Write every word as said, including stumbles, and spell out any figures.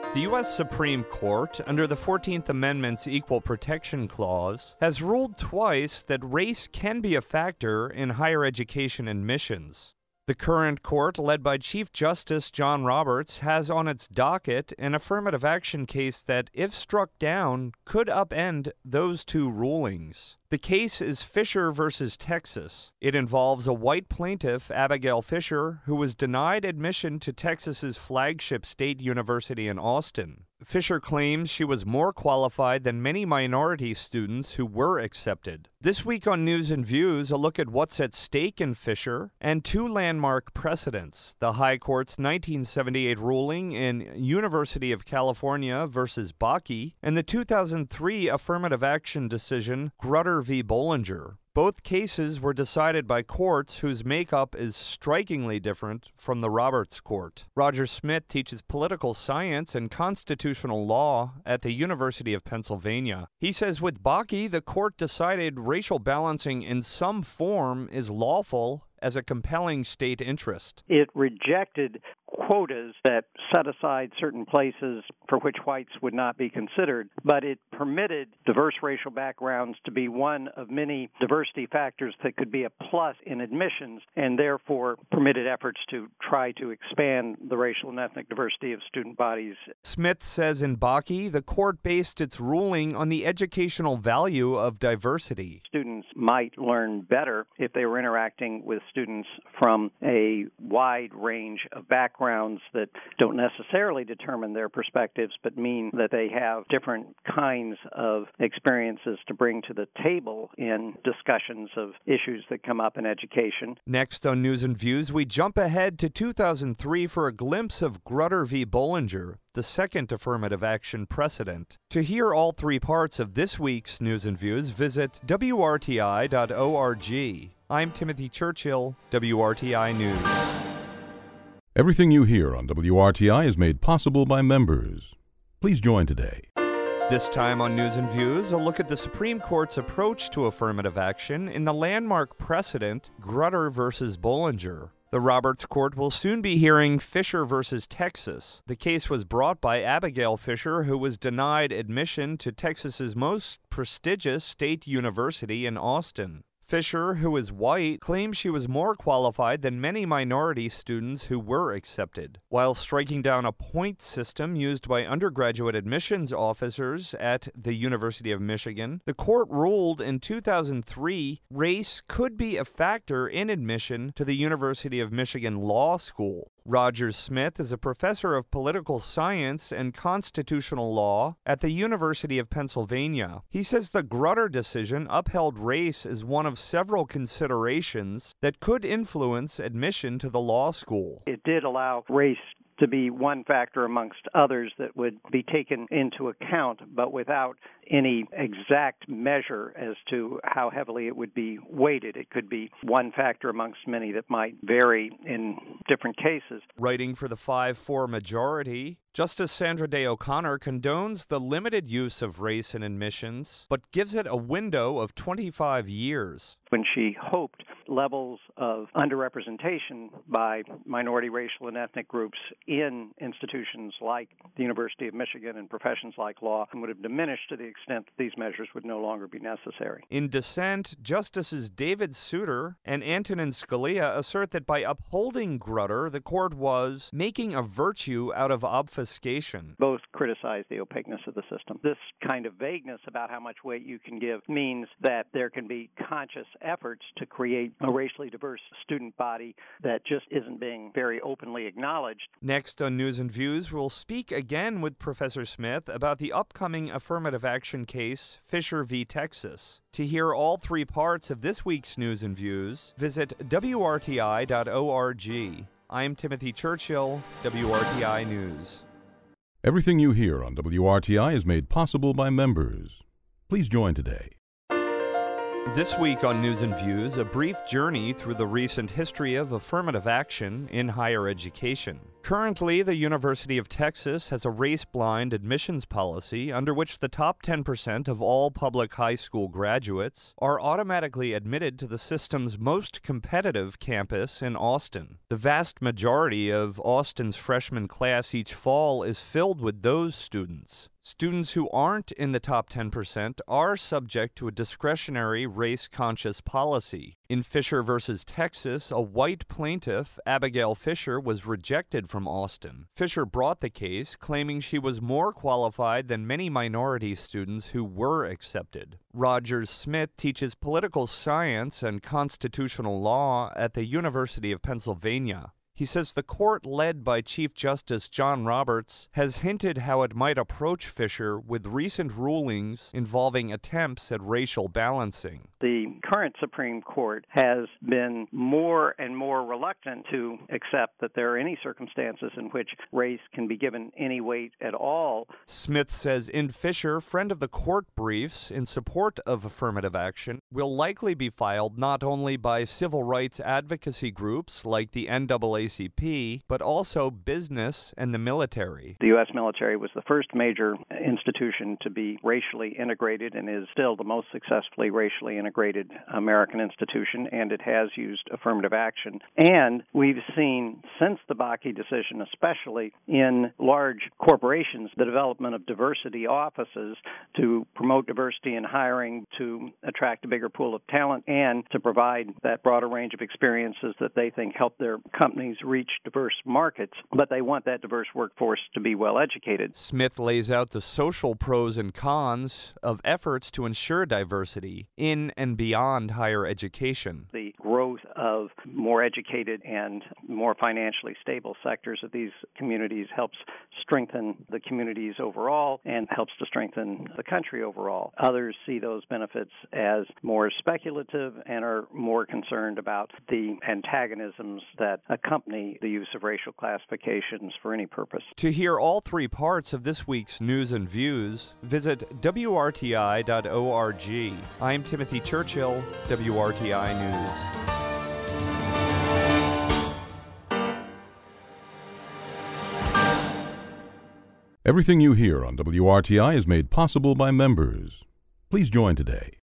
The U S Supreme Court, under the fourteenth Amendment's Equal Protection Clause, has ruled twice that race can be a factor in higher education admissions. The current court, led by Chief Justice John Roberts, has on its docket an affirmative action case that, if struck down, could upend those two rulings. The case is Fisher versus Texas. It involves a white plaintiff, Abigail Fisher, who was denied admission to Texas's flagship state university in Austin. Fisher claims she was more qualified than many minority students who were accepted. This week on News and Views, a look at what's at stake in Fisher and two landmark precedents: the High Court's nineteen seventy-eight ruling in University of California versus Bakke and the two thousand three affirmative action decision Grutter v. Bollinger. Both cases were decided by courts whose makeup is strikingly different from the Roberts Court. Roger Smith teaches political science and constitutional law at the University of Pennsylvania. He says with Bakke, the court decided racial balancing in some form is lawful as a compelling state interest. It rejected quotas that set aside certain places for which whites would not be considered, but it permitted diverse racial backgrounds to be one of many diversity factors that could be a plus in admissions, and therefore permitted efforts to try to expand the racial and ethnic diversity of student bodies. Smith says in Bakke, the court based its ruling on the educational value of diversity. Students might learn better if they were interacting with students from a wide range of backgrounds that don't necessarily determine their perspectives, but mean that they have different kinds of experiences to bring to the table in discussions of issues that come up in education. Next on News and Views, we jump ahead to two thousand three for a glimpse of Grutter v. Bollinger, the second affirmative action precedent. To hear all three parts of this week's News and Views, visit W R T I dot org. I'm Timothy Churchill, W R T I News. Everything you hear on W R T I is made possible by members. Please join today. This time on News and Views, a look at the Supreme Court's approach to affirmative action in the landmark precedent Grutter versus Bollinger. The Roberts Court will soon be hearing Fisher versus Texas. The case was brought by Abigail Fisher, who was denied admission to Texas's most prestigious state university in Austin. Fisher, who is white, claims she was more qualified than many minority students who were accepted. While striking down a point system used by undergraduate admissions officers at the University of Michigan, the court ruled in two thousand three race could be a factor in admission to the University of Michigan Law School. Roger Smith is a professor of political science and constitutional law at the University of Pennsylvania. He says the Grutter decision upheld race as one of several considerations that could influence admission to the law school. It did allow race to be one factor amongst others that would be taken into account, but without any exact measure as to how heavily it would be weighted. It could be one factor amongst many that might vary in different cases. Writing for the five four majority, Justice Sandra Day O'Connor condones the limited use of race in admissions, but gives it a window of twenty-five years. When she hoped levels of underrepresentation by minority, racial, and ethnic groups in institutions like the University of Michigan and professions like law would have diminished to the extent that these measures would no longer be necessary. In dissent, Justices David Souter and Antonin Scalia assert that by upholding Grutter, the court was making a virtue out of obfuscation. Both criticize the opaqueness of the system. This kind of vagueness about how much weight you can give means that there can be conscious efforts to create a racially diverse student body that just isn't being very openly acknowledged. Next on News and Views, we'll speak again with Professor Smith about the upcoming affirmative action case, Fisher v. Texas. To hear all three parts of this week's News and Views, visit W R T I dot org. I'm Timothy Churchill, W R T I News. Everything you hear on W R T I is made possible by members. Please join today. This week on News and Views, a brief journey through the recent history of affirmative action in higher education. Currently, the University of Texas has a race-blind admissions policy under which the top ten percent of all public high school graduates are automatically admitted to the system's most competitive campus in Austin. The vast majority of Austin's freshman class each fall is filled with those students. Students who aren't in the top ten percent are subject to a discretionary race-conscious policy. In Fisher versus Texas, a white plaintiff, Abigail Fisher, was rejected from Austin. Fisher brought the case, claiming she was more qualified than many minority students who were accepted. Rogers Smith teaches political science and constitutional law at the University of Pennsylvania. He says the court, led by Chief Justice John Roberts, has hinted how it might approach Fisher with recent rulings involving attempts at racial balancing. The current Supreme Court has been more and more reluctant to accept that there are any circumstances in which race can be given any weight at all. Smith says in Fisher, friend of the court briefs in support of affirmative action will likely be filed not only by civil rights advocacy groups like the N double A C P, but also business and the military. The U S military was the first major institution to be racially integrated and is still the most successfully racially integrated American institution, and it has used affirmative action. And we've seen, since the Bakke decision, especially in large corporations, the development of diversity offices to promote diversity in hiring, to attract a bigger pool of talent, and to provide that broader range of experiences that they think help their companies reach diverse markets, but they want that diverse workforce to be well educated. Smith lays out the social pros and cons of efforts to ensure diversity in and beyond higher education. The growth of more educated and more financially stable sectors of these communities helps strengthen the communities overall and helps to strengthen the country overall. Others see those benefits as more speculative and are more concerned about the antagonisms that accompany the use of racial classifications for any purpose. To hear all three parts of this week's News and Views, visit W R T I dot org. I'm Timothy Churchill, W R T I News. Everything you hear on W R T I is made possible by members. Please join today.